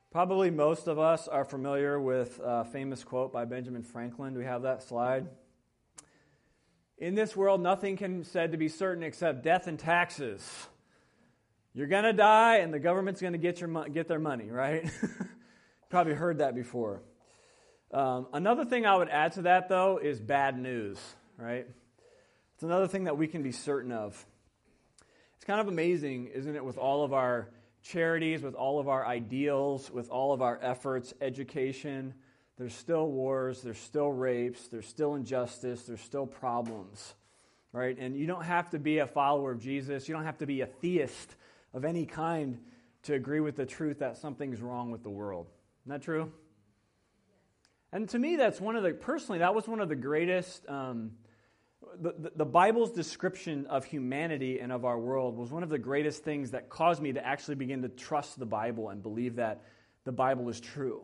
Probably most of us are familiar with a famous quote by Benjamin Franklin. Do we have that slide? In this world, nothing can be said to be certain except death and taxes. You're going to die, and the government's going to get their money, right? Probably heard that before. Another thing I would add to that, though, is bad news, right? It's another thing that we can be certain of. It's kind of amazing, isn't it, with all of our charities, with all of our ideals, with all of our efforts, education, there's still wars, there's still rapes, there's still injustice, there's still problems, right? And you don't have to be a follower of Jesus. You don't have to be a theist of any kind to agree with the truth that something's wrong with the world. Isn't that true? And to me, that was one of the greatest, the Bible's description of humanity and of our world was one of the greatest things that caused me to actually begin to trust the Bible and believe that the Bible is true.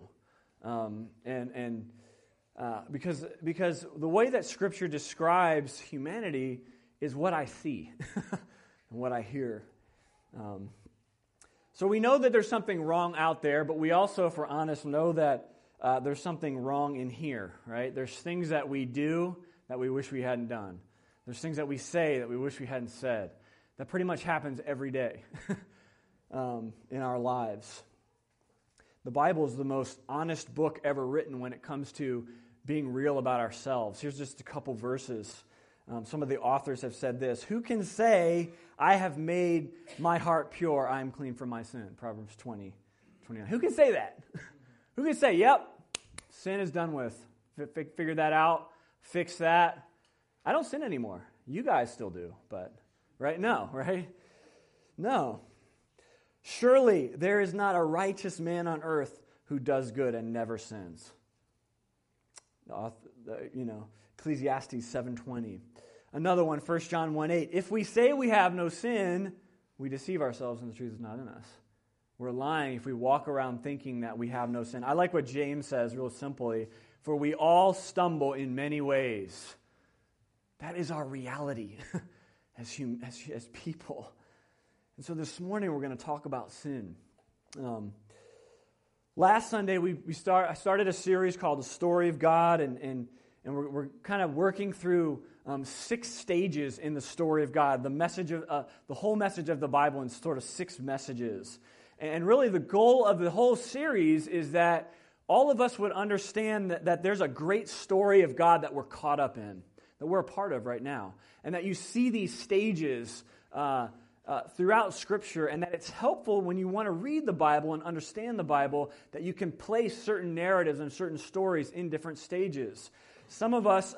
Because the way that Scripture describes humanity is what I see and what I hear. So we know that there's something wrong out there, but we also, if we're honest, know that there's something wrong in here, right? There's things that we do that we wish we hadn't done. There's things that we say that we wish we hadn't said. That pretty much happens every day in our lives. The Bible is the most honest book ever written when it comes to being real about ourselves. Here's just a couple verses. Some of the authors have said this: "Who can say, I have made my heart pure, I am clean from my sin?" Proverbs 20:29. Who can say that? Who can say, yep, sin is done with. Figure that out. Fix that. I don't sin anymore. You guys still do, but, right? No, right? No. "Surely there is not a righteous man on earth who does good and never sins." Ecclesiastes 7:20. Another one, 1 John 1:8. "If we say we have no sin, we deceive ourselves and the truth is not in us." We're lying if we walk around thinking that we have no sin. I like what James says real simply: "For we all stumble in many ways." That is our reality as people. And so this morning we're going to talk about sin. Last Sunday I started a series called The Story of God, and we're kind of working through 6 stages in the story of God. The whole message of the Bible in sort of 6 messages. And really the goal of the whole series is that all of us would understand that there's a great story of God that we're caught up in, that we're a part of right now. And that you see these stages throughout Scripture, and that it's helpful when you want to read the Bible and understand the Bible, that you can place certain narratives and certain stories in different stages. Some of us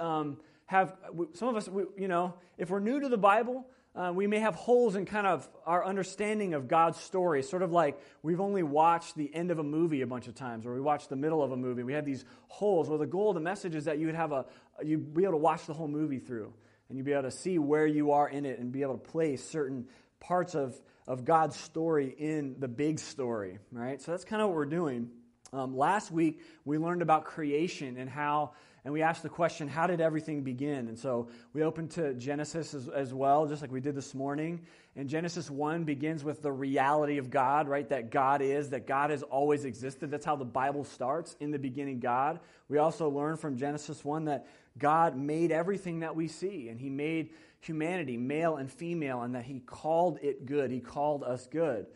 if we're new to the Bible, we may have holes in kind of our understanding of God's story, sort of like we've only watched the end of a movie a bunch of times, or we watched the middle of a movie. We have these holes. Well, the goal of the message is that you'd be able to watch the whole movie through, and you'd be able to see where you are in it and be able to place certain parts of God's story in the big story, right? So that's kind of what we're doing. Last week, we learned about creation and we asked the question, how did everything begin? And so we opened to Genesis as well, just like we did this morning. And Genesis 1 begins with the reality of God, right? That God has always existed. That's how the Bible starts, in the beginning God. We also learn from Genesis 1 that God made everything that we see, and He made humanity, male and female, and that He called it good. He called us good.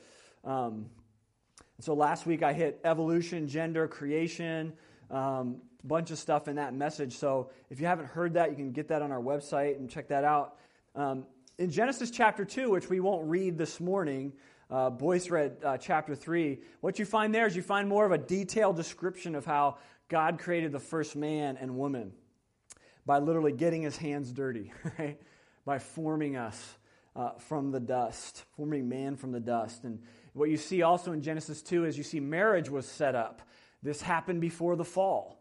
So last week I hit evolution, gender, creation, bunch of stuff in that message. So if you haven't heard that, you can get that on our website and check that out. In Genesis chapter 2, which we won't read this morning, Boyce read chapter 3, what you find there is you find more of a detailed description of how God created the first man and woman by literally getting His hands dirty, right? By forming us from the dust, forming man from the dust. And what you see also in Genesis 2 is you see marriage was set up. This happened before the fall.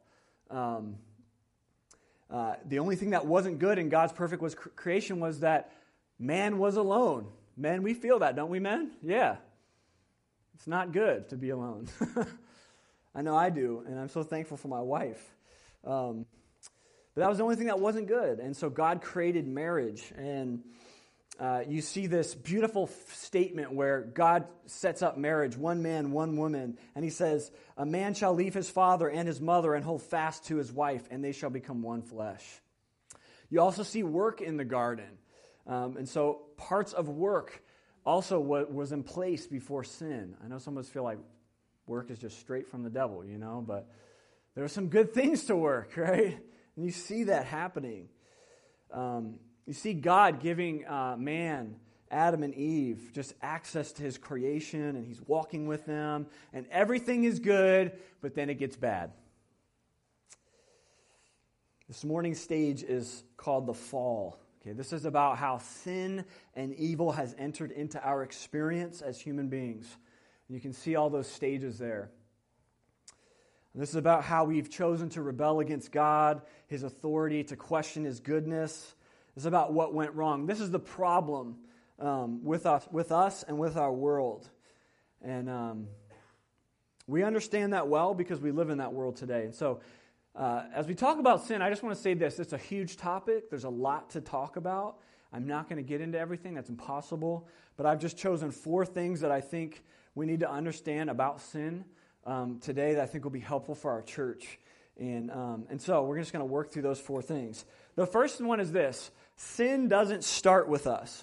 The only thing that wasn't good in God's perfect creation was that man was alone. Men, we feel that, don't we, men? Yeah. It's not good to be alone. I know I do, and I'm so thankful for my wife. But that was the only thing that wasn't good. And so God created marriage. And you see this beautiful statement where God sets up marriage, one man, one woman, and he says, a man shall leave his father and his mother and hold fast to his wife, and they shall become one flesh. You also see work in the garden. And so parts of work also was in place before sin. I know some of us feel like work is just straight from the devil, but there are some good things to work, right? And you see that happening. You see God giving man, Adam and Eve, just access to his creation, and he's walking with them, and everything is good, but then it gets bad. This morning's stage is called the fall. Okay, this is about how sin and evil has entered into our experience as human beings. And you can see all those stages there. And this is about how we've chosen to rebel against God, his authority, to question his goodness. This is about what went wrong. This is the problem with us and with our world. And we understand that well because we live in that world today. And so as we talk about sin, I just want to say this. It's a huge topic. There's a lot to talk about. I'm not going to get into everything. That's impossible. But I've just chosen 4 things that I think we need to understand about sin today that I think will be helpful for our church. And so we're just going to work through those 4 things. The first one is this. Sin doesn't start with us.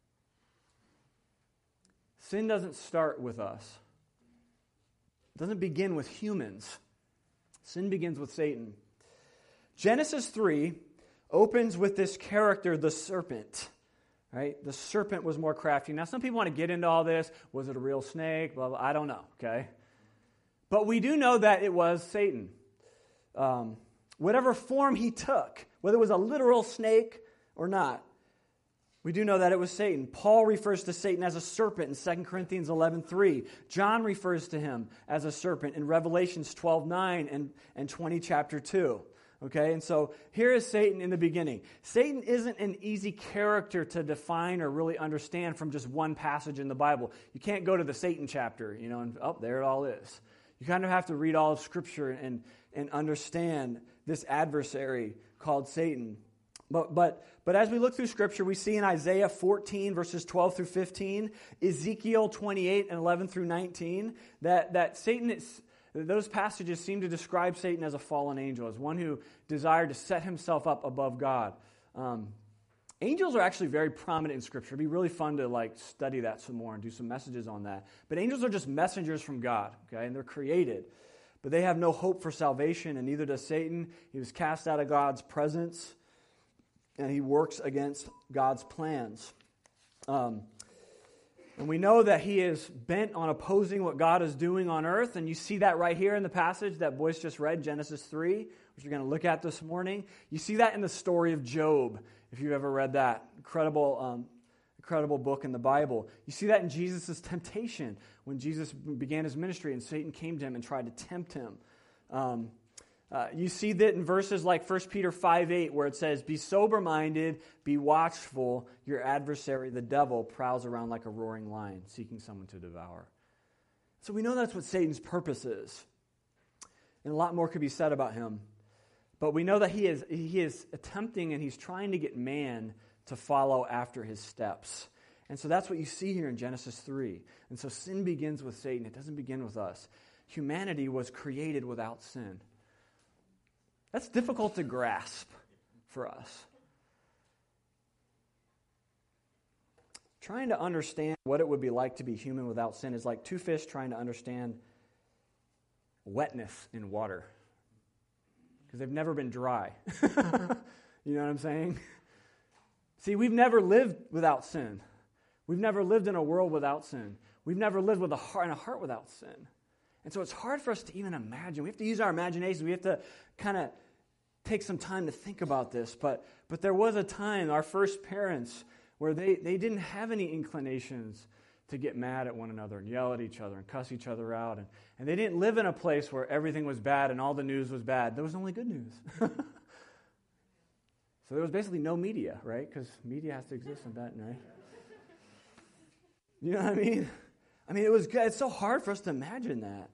Sin doesn't start with us. It doesn't begin with humans. Sin begins with Satan. Genesis 3 opens with this character, the serpent. Right? The serpent was more crafty. Now, some people want to get into all this. Was it a real snake? Blah, blah, I don't know. Okay? But we do know that it was Satan. Whatever form he took, whether it was a literal snake or not, we do know that it was Satan. Paul refers to Satan as a serpent in 2 Corinthians 11:3. John refers to him as a serpent in Revelations 12:9 and 20 chapter 2. Okay, and so here is Satan in the beginning. Satan isn't an easy character to define or really understand from just one passage in the Bible. You can't go to the Satan chapter, and there it all is. You kind of have to read all of Scripture and understand this adversary called Satan. But as we look through Scripture, we see in Isaiah 14, verses 12 through 15, Ezekiel 28 and 11 through 19, that Satan those passages seem to describe Satan as a fallen angel, as one who desired to set himself up above God. Angels are actually very prominent in Scripture. It'd be really fun to study that some more and do some messages on that. But angels are just messengers from God, okay, and they're created. But they have no hope for salvation, and neither does Satan. He was cast out of God's presence, and he works against God's plans. And we know that he is bent on opposing what God is doing on earth, and you see that right here in the passage that Boyce just read, Genesis 3, which we're going to look at this morning. You see that in the story of Job, if you've ever read that. Incredible book in the Bible. You see that in Jesus' temptation, when Jesus began his ministry and Satan came to him and tried to tempt him. You see that in verses like 1 Peter 5:8, where it says, be sober-minded, be watchful, your adversary, the devil, prowls around like a roaring lion, seeking someone to devour. So we know that's what Satan's purpose is. And a lot more could be said about him. But we know that he is attempting and he's trying to get man to follow after his steps. And so that's what you see here in Genesis 3. And so sin begins with Satan. It doesn't begin with us. Humanity was created without sin. That's difficult to grasp for us. Trying to understand what it would be like to be human without sin is like 2 fish trying to understand wetness in water. Because they've never been dry. You know what I'm saying? See, we've never lived without sin. We've never lived in a world without sin. We've never lived with a heart without sin. And so it's hard for us to even imagine. We have to use our imagination. We have to kind of take some time to think about this. But there was a time, our first parents, where they didn't have any inclinations to get mad at one another and yell at each other and cuss each other out. And they didn't live in a place where everything was bad and all the news was bad. There was only good news. So there was basically no media, right? Because media has to exist in that, right? You know what I mean? I mean, it's so hard for us to imagine that.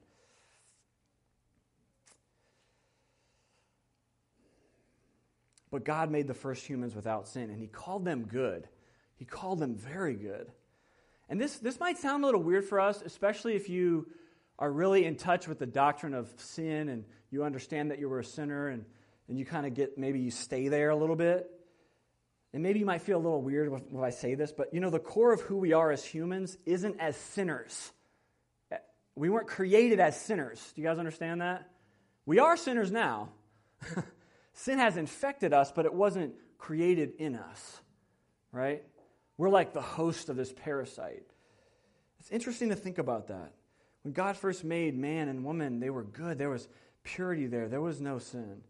But God made the first humans without sin, and he called them good. He called them very good. And this might sound a little weird for us, especially if you are really in touch with the doctrine of sin and you understand that you were a sinner and you kind of maybe you stay there a little bit. And maybe you might feel a little weird when I say this, but the core of who we are as humans isn't as sinners. We weren't created as sinners. Do you guys understand that? We are sinners now. Sin has infected us, but it wasn't created in us, right? We're like the host of this parasite. It's interesting to think about that. When God first made man and woman, they were good. There was purity there. There was no sin.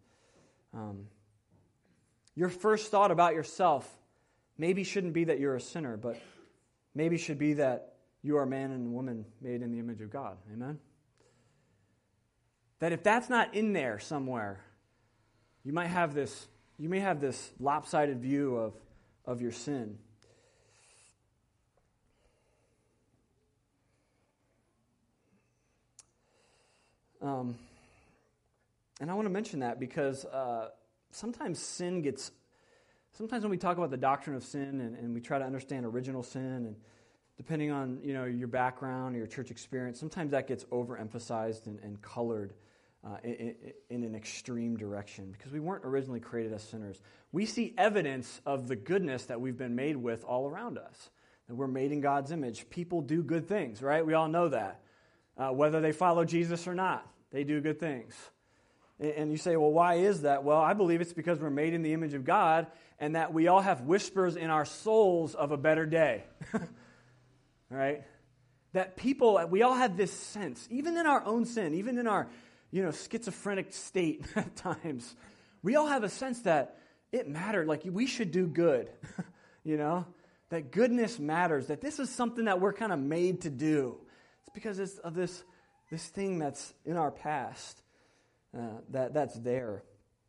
Your first thought about yourself maybe shouldn't be that you're a sinner, but maybe should be that you are a man and woman made in the image of God. Amen? That if that's not in there somewhere, you may have this lopsided view of your sin. And I want to mention that because sometimes when we talk about the doctrine of sin and we try to understand original sin, and depending on your background or your church experience, sometimes that gets overemphasized and colored in an extreme direction because we weren't originally created as sinners. We see evidence of the goodness that we've been made with all around us, that we're made in God's image. People do good things, right? We all know that. Whether they follow Jesus or not, they do good things. And you say, well, why is that? Well, I believe it's because we're made in the image of God and that we all have whispers in our souls of a better day. Right? That we all have this sense, even in our own sin, even in our schizophrenic state at times, we all have a sense that it mattered, like we should do good, that goodness matters, that this is something that we're kind of made to do. It's because it's of this thing that's in our past. That's there.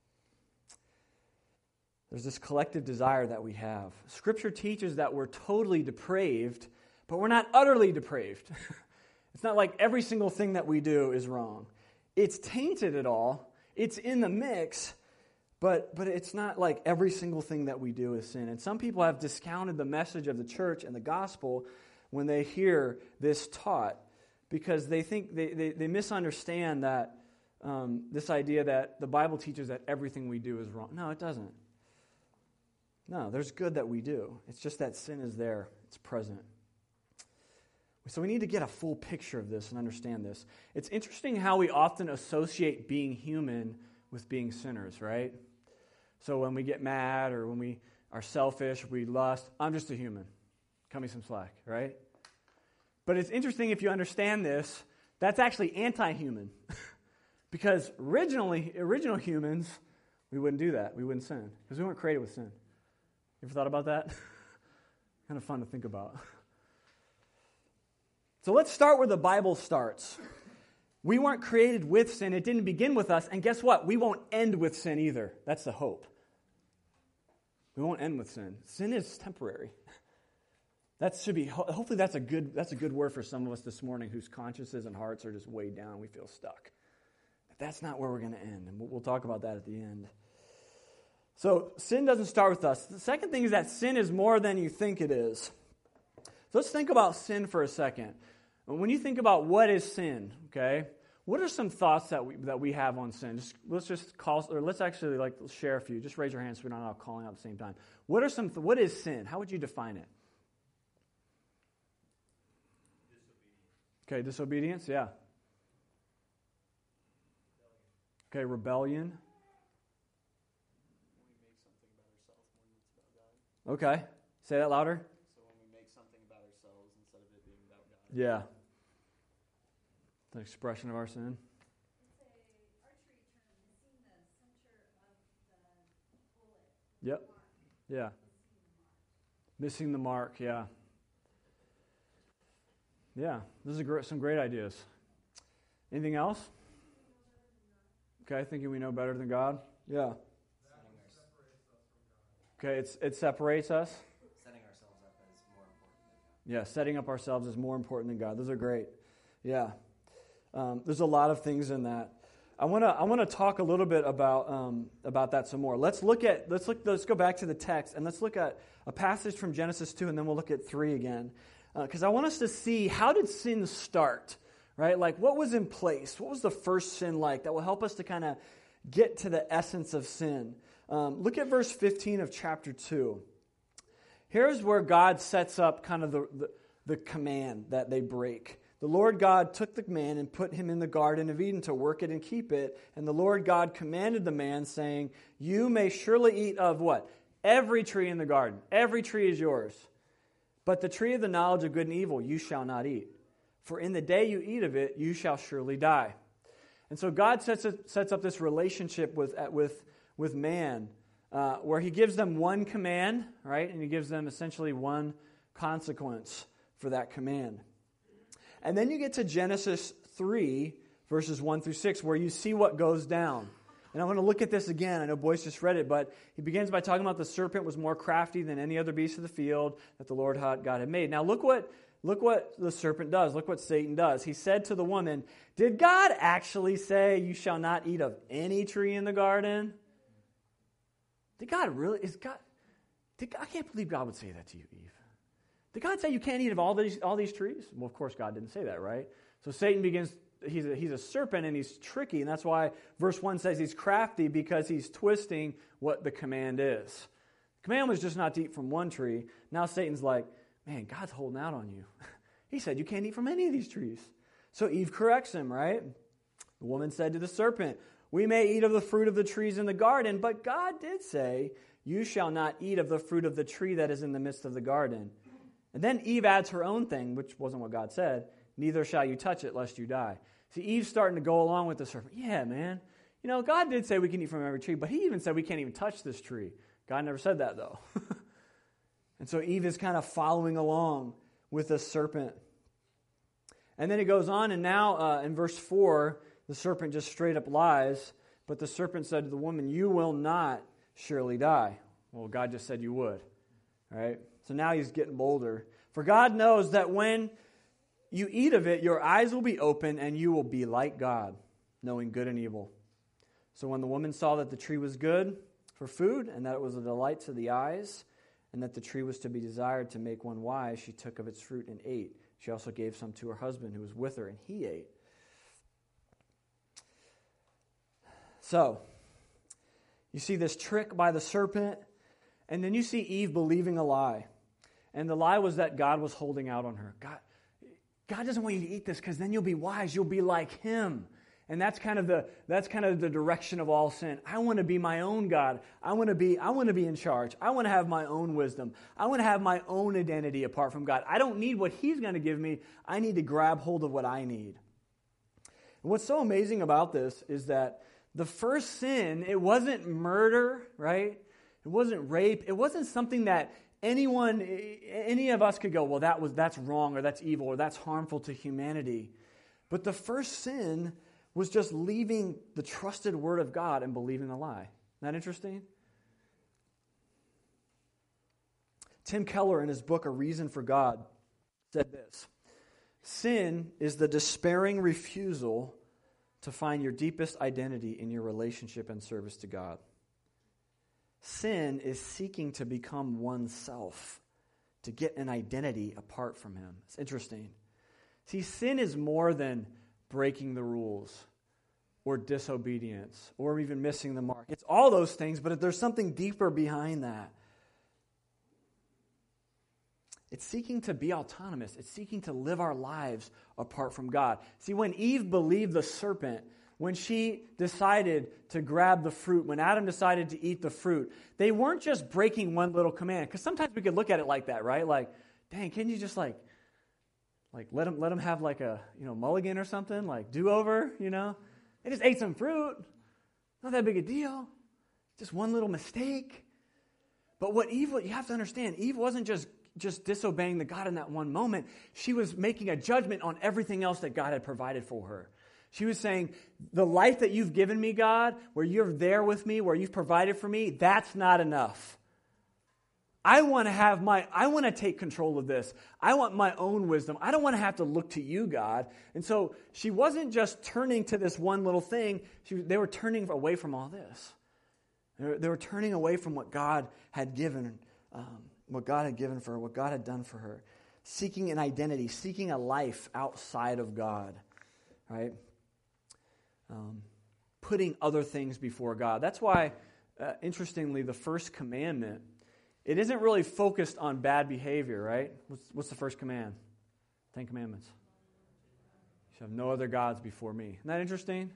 There's this collective desire that we have. Scripture teaches that we're totally depraved, but we're not utterly depraved. It's not like every single thing that we do is wrong. It's tainted at all. It's in the mix, but it's not like every single thing that we do is sin. And some people have discounted the message of the church and the gospel when they hear this taught because they think they misunderstand that this idea that the Bible teaches that everything we do is wrong. No, it doesn't. No, there's good that we do. It's just that sin is there. It's present. So we need to get a full picture of this and understand this. It's interesting how we often associate being human with being sinners, right? So when we get mad or when we are selfish, we lust, I'm just a human. Cut me some slack, right? But it's interesting if you understand this, that's actually anti-human. Because original humans, we wouldn't do that. We wouldn't sin. Because we weren't created with sin. You ever thought about that? Kind of fun to think about. So let's start where the Bible starts. We weren't created with sin. It didn't begin with us. And guess what? We won't end with sin either. That's the hope. We won't end with sin. Sin is temporary. Hopefully that's a good word for some of us this morning whose consciences and hearts are just weighed down. We feel stuck. That's not where we're going to end, and we'll talk about that at the end. So sin doesn't start with us. The second thing is that sin is more than you think it is. So let's think about sin for a second. When you think about what is sin, okay, what are some thoughts that we have on sin? Let's actually share a few. Just raise your hand so we're not all calling out at the same time. What is sin? How would you define it? Okay, disobedience, yeah. Okay, rebellion. Okay, say that louder. So when we make something about ourselves instead of it being about God. Yeah. The expression of our sin. It's a archery term, missing the center of the bullet. Yep. Yeah. Missing the mark, yeah. Yeah, this is some great ideas. Anything else? Okay, thinking we know better than God? Yeah. Okay, it separates us. Setting ourselves up as more important than God. Yeah, setting up ourselves is more important than God. Those are great. Yeah. There's a lot of things in that. I want to talk a little bit about that some more. Let's go back to the text and let's look at a passage from Genesis 2, and then we'll look at 3 again, because I want us to see, how did sin start, right? Like, what was in place? What was the first sin like? That will help us to kind of get to the essence of sin. Look at verse 15 of chapter 2. Here's where God sets up kind of the command that they break. The Lord God took the man and put him in the Garden of Eden to work it and keep it. And the Lord God commanded the man, saying, you may surely eat of what? Every tree in the garden. Every tree is yours. But the tree of the knowledge of good and evil you shall not eat. For in the day you eat of it, you shall surely die. And so God sets up this relationship with man, where he gives them one command, right? And he gives them essentially one consequence for that command. And then you get to Genesis 3, verses 1 through 6, where you see what goes down. And I want to look at this again. I know Boyce just read it, but he begins by talking about the serpent was more crafty than any other beast of the field that the Lord God had made. Now look what the serpent does. Look what Satan does. He said to the woman, did God actually say you shall not eat of any tree in the garden? Did God really? I can't believe God would say that to you, Eve. Did God say you can't eat of all these trees? Well, of course God didn't say that, right? So Satan begins, he's a serpent and he's tricky, and that's why verse 1 says he's crafty, because he's twisting what the command is. The command was just not to eat from one tree. Now Satan's like, man, God's holding out on you. He said you can't eat from any of these trees. So Eve corrects him, right? The woman said to the serpent, we may eat of the fruit of the trees in the garden, but God did say, you shall not eat of the fruit of the tree that is in the midst of the garden. And then Eve adds her own thing, which wasn't what God said. Neither shall you touch it, lest you die. See, Eve's starting to go along with the serpent. Yeah, man. God did say we can eat from every tree, but he even said we can't even touch this tree. God never said that, though. And so Eve is kind of following along with the serpent. And then it goes on, and now in verse 4, the serpent just straight up lies. But the serpent said to the woman, you will not surely die. Well, God just said you would. All right? So now he's getting bolder. For God knows that when you eat of it, your eyes will be open and you will be like God, knowing good and evil. So when the woman saw that the tree was good for food and that it was a delight to the eyes and that the tree was to be desired to make one wise, she took of its fruit and ate. She also gave some to her husband who was with her, and he ate. So, you see this trick by the serpent, and then you see Eve believing a lie. And the lie was that God was holding out on her. God doesn't want you to eat this because then you'll be wise. You'll be like him. And that's kind of the direction of all sin. I want to be my own God. I want to be in charge. I want to have my own wisdom. I want to have my own identity apart from God. I don't need what he's going to give me. I need to grab hold of what I need. And what's so amazing about this is that the first sin, it wasn't murder, right? It wasn't rape. It wasn't something that any of us could go, well, that's wrong, or that's evil, or that's harmful to humanity. But the first sin was just leaving the trusted word of God and believing a lie. Isn't that interesting? Tim Keller, in his book, A Reason for God, said this: sin is the despairing refusal to find your deepest identity in your relationship and service to God. Sin is seeking to become oneself, to get an identity apart from him. It's interesting. See, sin is more than breaking the rules or disobedience or even missing the mark. It's all those things, but there's something deeper behind that. It's seeking to be autonomous. It's seeking to live our lives apart from God. See, when Eve believed the serpent, when she decided to grab the fruit, when Adam decided to eat the fruit, they weren't just breaking one little command. Because sometimes we could look at it like that, right? Like, dang, can't you just let them have like a mulligan or something, like do-over, They just ate some fruit. Not that big a deal. Just one little mistake. But you have to understand, Eve wasn't just disobeying the God in that one moment. She was making a judgment on everything else that God had provided for her. She was saying, the life that you've given me, God, where you're there with me, where you've provided for me, that's not enough. I want to take control of this. I want my own wisdom. I don't want to have to look to you, God. And so she wasn't just turning to this one little thing. They were turning away from all this. They were turning away from what God had given, for her, what God had done for her. Seeking an identity, seeking a life outside of God, right? Putting other things before God. That's why, interestingly, the first commandment, it isn't really focused on bad behavior, right? What's the first command? 10 Commandments. You shall have no other gods before me. Isn't that interesting?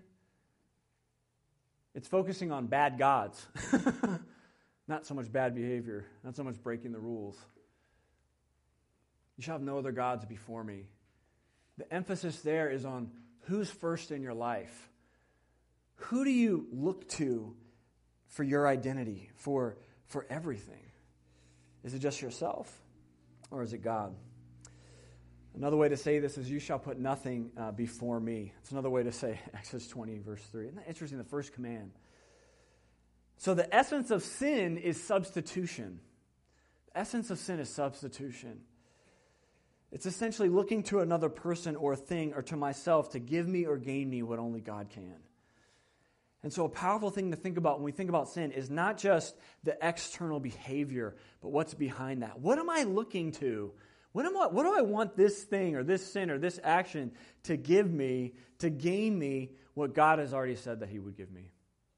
It's focusing on bad gods. Not so much bad behavior. Not so much breaking the rules. You shall have no other gods before me. The emphasis there is on who's first in your life. Who do you look to for your identity, for everything? Is it just yourself, or is it God? Another way to say this is, you shall put nothing before me. It's another way to say Exodus 20, verse 3. Isn't that interesting, the first command? So the essence of sin is substitution. The essence of sin is substitution. It's essentially looking to another person or thing or to myself to give me or gain me what only God can. And so a powerful thing to think about when we think about sin is not just the external behavior, but what's behind that. What am I looking to? What do I want this thing or this sin or this action to give me, to gain me what God has already said that He would give me?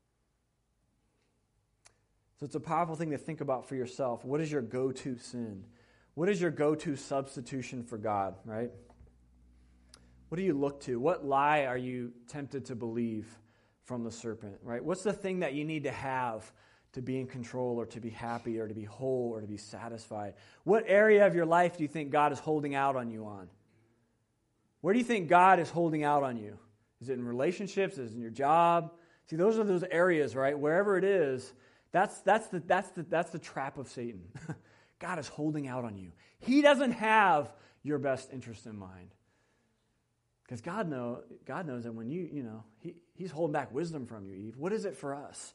So it's a powerful thing to think about for yourself. What is your go-to sin? What is your go-to substitution for God, right? What do you look to? What lie are you tempted to believe from the serpent, right? What's the thing that you need to have to be in control or to be happy or to be whole or to be satisfied? What area of your life do you think God is holding out on you on? Where do you think God is holding out on you? Is it in relationships? Is it in your job? See, those are those areas, right? Wherever it is, that's the trap of Satan. God is holding out on you. He doesn't have your best interest in mind. Because God knows that when He's holding back wisdom from you, Eve. What is it for us?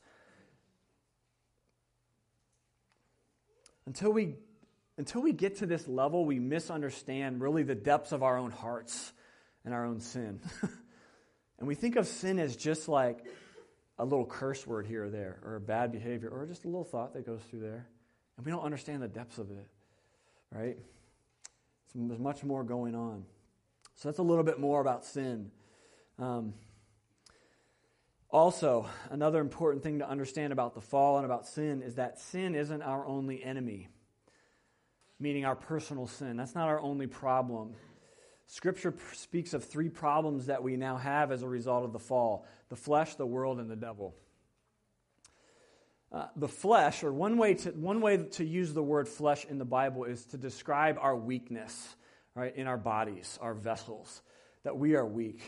Until we get to this level, we misunderstand really the depths of our own hearts and our own sin. And we think of sin as just like a little curse word here or there, or a bad behavior, or just a little thought that goes through there. And we don't understand the depths of it, right? There's much more going on. So that's a little bit more about sin. Also, another important thing to understand about the fall and about sin is that sin isn't our only enemy, meaning our personal sin. That's not our only problem. Scripture speaks of 3 problems that we now have as a result of the fall: the flesh, the world, and the devil. The flesh, or one way to use the word flesh in the Bible is to describe our weakness, right, in our bodies, our vessels, that we are weak.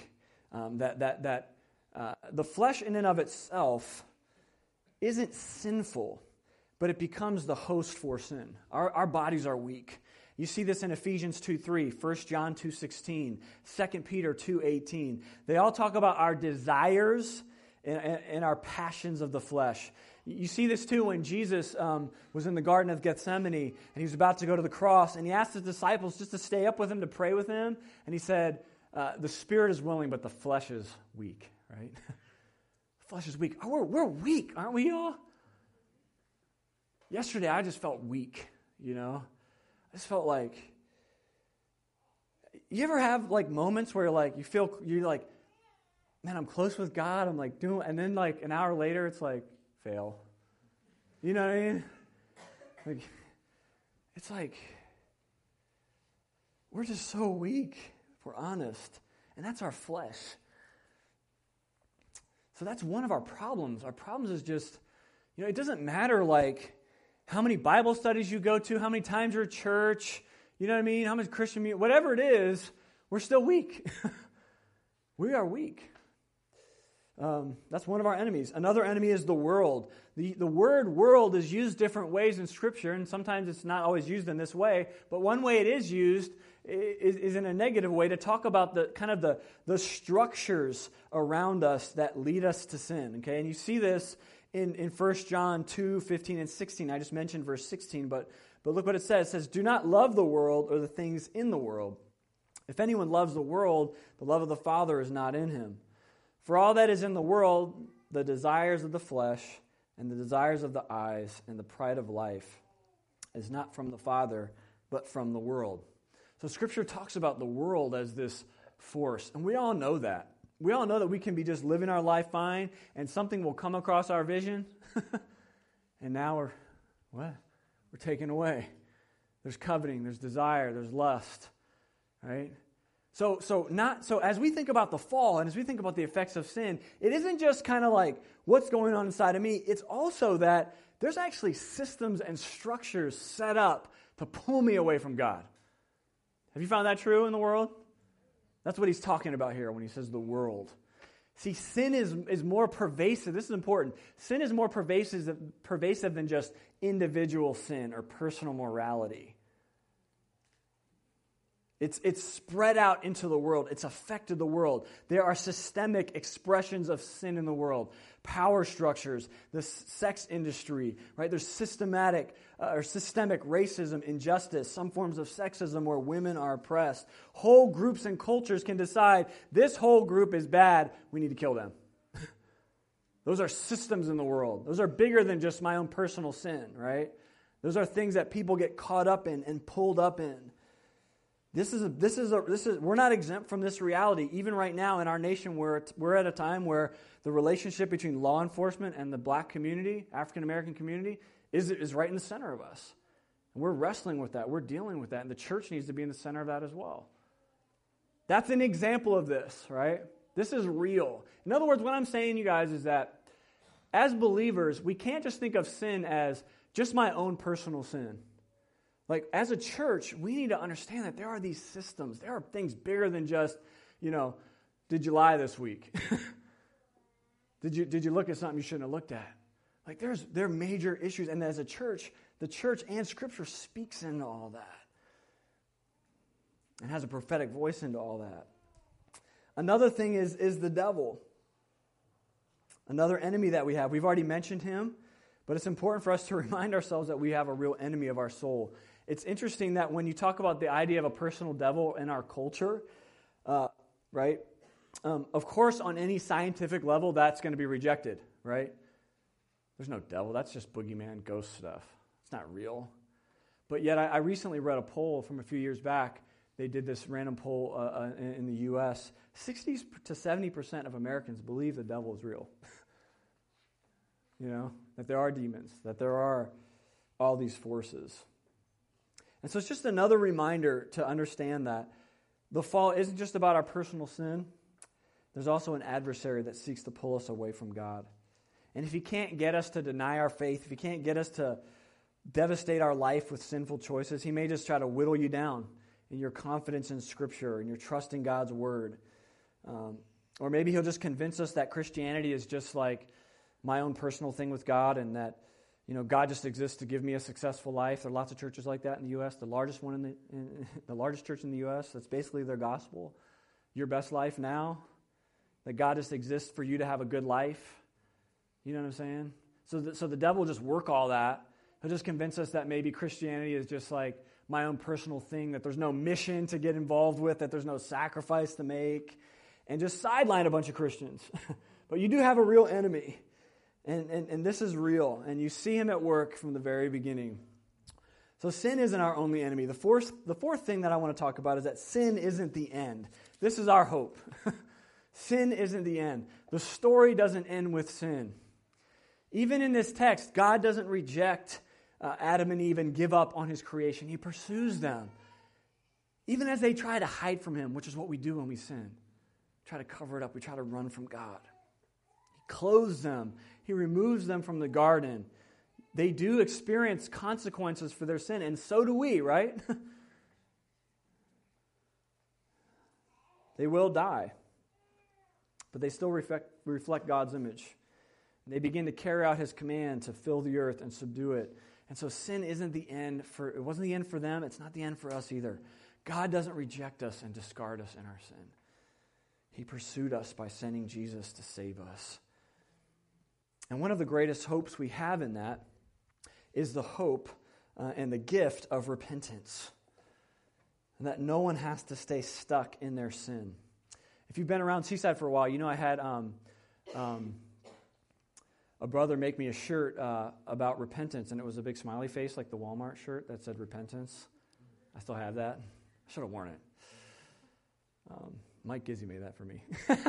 The flesh in and of itself isn't sinful, but it becomes the host for sin. Our bodies are weak. You see this in Ephesians 2:3, 1 John 2:16, 2 Peter 2:18. They all talk about our desires and our passions of the flesh. You see this too when Jesus was in the Garden of Gethsemane and he was about to go to the cross, and he asked his disciples just to stay up with him, to pray with him. And he said, the spirit is willing, but the flesh is weak, right? The flesh is weak. Oh, we're weak, aren't we all? Yesterday, I just felt weak, I just felt like, you ever have like moments where like you're like, man, I'm close with God, I'm like doing, and then like an hour later, it's like, fail. You know what I mean? Like, it's like, we're just so weak, if we're honest. And that's our flesh. So that's one of our problems. Our problems is just, it doesn't matter like how many Bible studies you go to, how many times you're at church, you know what I mean? How much Christian music, whatever it is, we're still weak. We are weak. That's one of our enemies. Another enemy is the world. The word world is used different ways in Scripture, and sometimes it's not always used in this way, but one way it is used is in a negative way to talk about the structures around us that lead us to sin. Okay, and you see this in 1 John 2:15 and 16. I just mentioned verse 16, but But look what it says. It says, do not love the world or the things in the world. If anyone loves the world, the love of the Father is not in him. For all that is in the world, the desires of the flesh and the desires of the eyes and the pride of life is not from the Father, but from the world. So Scripture talks about the world as this force, and we all know that. We all know that we can be just living our life fine, and something will come across our vision, and now we're taken away. There's coveting, there's desire, there's lust, right? So as we think about the fall and as we think about the effects of sin, it isn't just kind of like what's going on inside of me. It's also that there's actually systems and structures set up to pull me away from God. Have you found that true in the world? That's what he's talking about here when he says the world. See, sin is more pervasive. This is important. Sin is more pervasive than just individual sin or personal morality. It's spread out into the world. It's affected the world. There are systemic expressions of sin in the world. Power structures, the sex industry, right? There's systemic racism, injustice, some forms of sexism where women are oppressed. Whole groups and cultures can decide this whole group is bad. We need to kill them. Those are systems in the world. Those are bigger than just my own personal sin, right? Those are things that people get caught up in and pulled up in. We're not exempt from this reality. Even right now in our nation, we're at a time where the relationship between law enforcement and the black community, African American community, is right in the center of us. And we're wrestling with that. We're dealing with that. And the church needs to be in the center of that as well. That's an example of this, right? This is real. In other words, what I'm saying, you guys, is that as believers, we can't just think of sin as just my own personal sin. Like, as a church, we need to understand that there are these systems. There are things bigger than just, did you lie this week? Did you look at something you shouldn't have looked at? Like, there are major issues. And as a church, the church and Scripture speaks into all that and has a prophetic voice into all that. Another thing is the devil. Another enemy that we have. We've already mentioned him, but it's important for us to remind ourselves that we have a real enemy of our soul. It's interesting that when you talk about the idea of a personal devil in our culture, right? Of course, on any scientific level, that's going to be rejected, right? There's no devil. That's just boogeyman, ghost stuff. It's not real. But yet, I recently read a poll from a few years back. They did this random poll in the U.S. 60 to 70% of Americans believe the devil is real. That there are demons, that there are all these forces. And so it's just another reminder to understand that the fall isn't just about our personal sin. There's also an adversary that seeks to pull us away from God. And if he can't get us to deny our faith, if he can't get us to devastate our life with sinful choices, he may just try to whittle you down in your confidence in Scripture and your trust in God's Word. Or maybe he'll just convince us that Christianity is just like my own personal thing with God, and that God just exists to give me a successful life. There are lots of churches like that in the U.S. The largest one the largest church in the U.S. That's basically their gospel. Your best life now. That God just exists for you to have a good life. You know what I'm saying? So the devil will just work all that. He'll just convince us that maybe Christianity is just like my own personal thing. That there's no mission to get involved with. That there's no sacrifice to make, and just sideline a bunch of Christians. But you do have a real enemy. And this is real, and you see him at work from the very beginning. So sin isn't our only enemy. The fourth thing that I want to talk about is that sin isn't the end. This is our hope. Sin isn't the end. The story doesn't end with sin. Even in this text, God doesn't reject Adam and Eve and give up on his creation. He pursues them. Even as they try to hide from him, which is what we do when we sin. We try to cover it up. We try to run from God. He clothes them. He removes them from the garden. They do experience consequences for their sin, and so do we, right? They will die, but they still reflect God's image. And they begin to carry out his command to fill the earth and subdue it. And so sin isn't the end it wasn't the end for them, it's not the end for us either. God doesn't reject us and discard us in our sin. He pursued us by sending Jesus to save us. And one of the greatest hopes we have in that is the hope and the gift of repentance. And that no one has to stay stuck in their sin. If you've been around Seaside for a while, you know I had a brother make me a shirt about repentance, and it was a big smiley face like the Walmart shirt that said repentance. I still have that. I should have worn it. Mike Gizzy made that for me.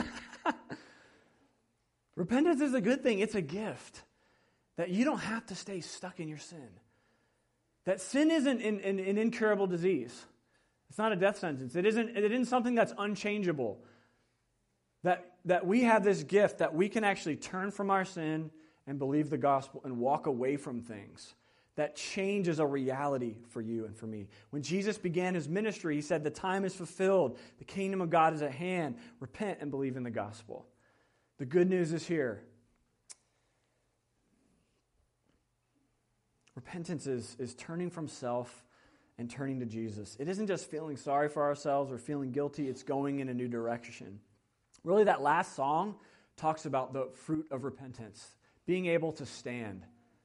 Repentance is a good thing. It's a gift that you don't have to stay stuck in your sin. That sin isn't an incurable disease. It's not a death sentence. It isn't something that's unchangeable. That we have this gift that we can actually turn from our sin and believe the gospel and walk away from things. That change is a reality for you and for me. When Jesus began his ministry, he said, the time is fulfilled. The kingdom of God is at hand. Repent and believe in the gospel. The good news is here. Repentance is turning from self and turning to Jesus. It isn't just feeling sorry for ourselves or feeling guilty. It's going in a new direction. Really, that last song talks about the fruit of repentance. Being able to stand.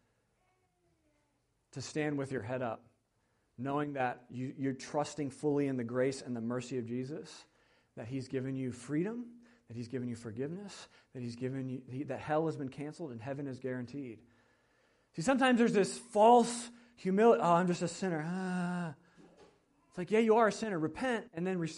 To stand with your head up. Knowing that you're trusting fully in the grace and the mercy of Jesus. That he's given you freedom. That he's given you forgiveness. That he's given you that hell has been canceled and heaven is guaranteed. See, sometimes there's this false humility. Oh, I'm just a sinner. It's like, yeah, you are a sinner. Repent and then receive